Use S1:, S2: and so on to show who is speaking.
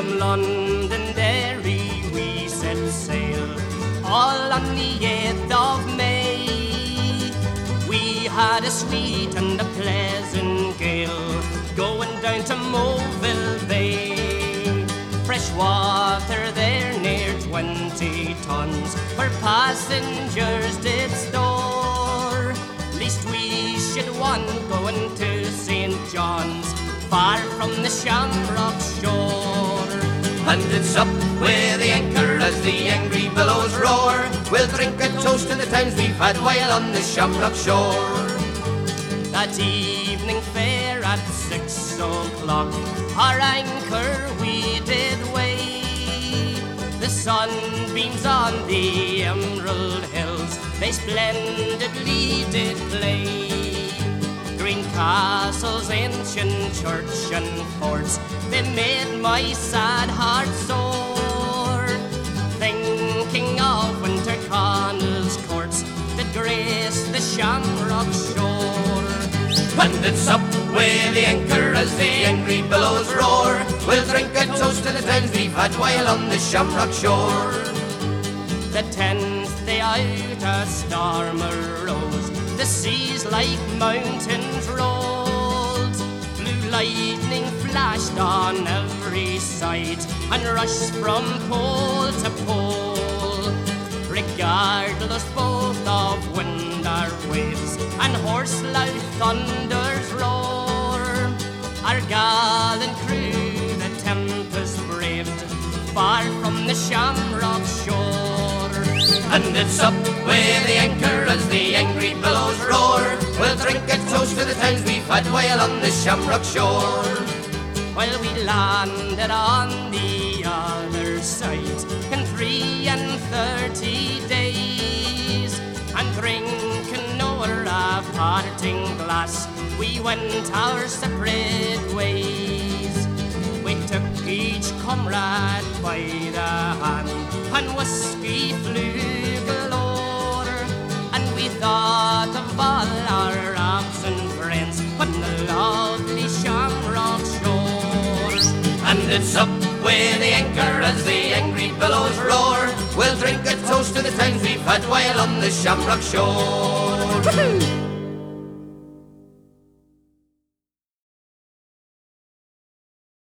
S1: from Londonderry we set sail, all on the 8th of May. We had a sweet and a pleasant gale, going down to Moville Bay. Fresh water there, near 20 tons, where passengers did store. Least we should one going to St. John's, far from the Shamrock shore.
S2: And it's up with the anchor as the angry billows roar. We'll drink a toast to the times we've had while on the Shamrock shore.
S1: That evening fair at 6 o'clock, our anchor we did weigh. The sunbeams on the emerald hills, they splendidly did play. Green castles, ancient church and forts, they made my sad heart sore. Thinking of Winter Connell's courts that grace the Shamrock shore.
S2: And it's up with the anchor as the angry billows roar. We'll drink a toast to the times we've had while on the Shamrock shore.
S1: The 10th day out a storm arose, the seas like mountains rolled. Blue lightning flashed on every side and rushed from pole to pole. Regardless both of wind or waves and horse-loud thunder's roar, our gallant crew the tempest braved, far from the Shamrock shore.
S2: And it's up with the anchor as the angry billows roar. We'll drink a toast to the times we've had while on the Shamrock shore.
S1: While we landed on the other side in 33 days, and drinking o'er a parting glass, we went our separate ways. We took each comrade by the hand, and whiskey flew galore, and we thought of all our absent friends on the lovely Shamrock shore.
S2: And it's up with the anchor as the angry billows roar. We'll drink a toast to the times we've had while on the Shamrock shore.